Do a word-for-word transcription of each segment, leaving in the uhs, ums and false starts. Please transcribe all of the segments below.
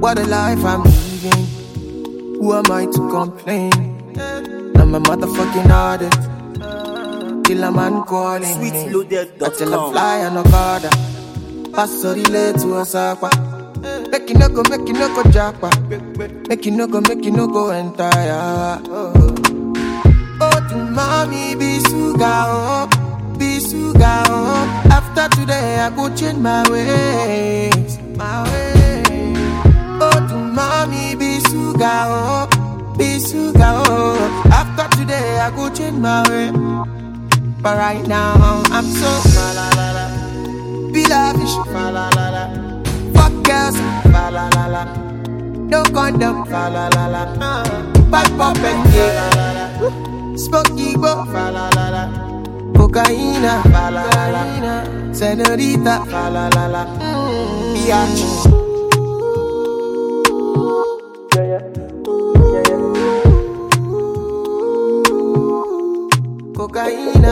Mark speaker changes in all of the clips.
Speaker 1: What a life I'm living. Who am I to complain? I'm a motherfucking artist. Till a man calling
Speaker 2: sweet
Speaker 1: me.
Speaker 2: loaded dot com.
Speaker 1: Until I fly on a border. Pass the relay to a sakwa. Make you no go, make you no go jackpa. Make you no go, make you no go entire. Oh, oh to mommy be suga oh, be suga oh. After today I go change my ways, my ways. Oh to mommy be suga oh, be suga oh. After today I go change my way. But right now I'm so fa la la la. Be lavish fa la la la. Fuck girls fa la la la. No condom fa la la la. Pipe up and yeah. Smoky bo fa la la la. Cocaína fa la la la. Senorita fa la la la. Yeah. Cocaína.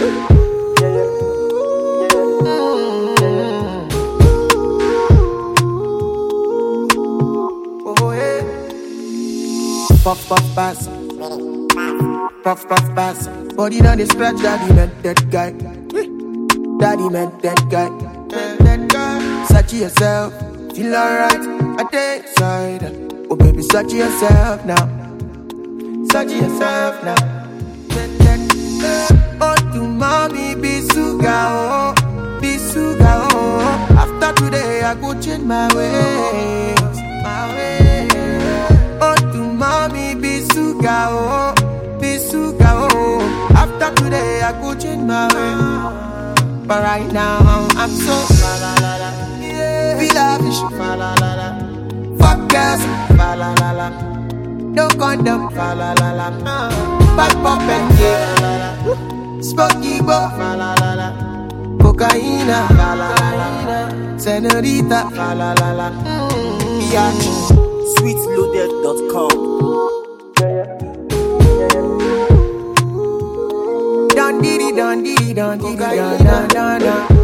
Speaker 1: Oh yeah. Puff puff pass. Puff puff pass. Body down the scratch. Daddy met that guy. Daddy met that guy. That guy. Search yourself. Feel alright. I take side. Oh baby, search yourself now. Search yourself now. Oh, to mommy, be suga, oh, be suga, oh. After today, I go change my ways, my ways. Oh, to mommy, be suga, oh, be suga, oh. After today, I go change my ways. But right now, I'm so fa la la la. Be lavish, fa la la la. Fuck girls, fa la la la. No condom, fa la la la. Pipe up and yeah. Smoky bo, fa la la la. Cocaína, fa la la la. Senorita, fa la la la. Yeah.
Speaker 2: sweet loaded dot com.
Speaker 1: Don diddy, don diddy, don diddy, don don don don.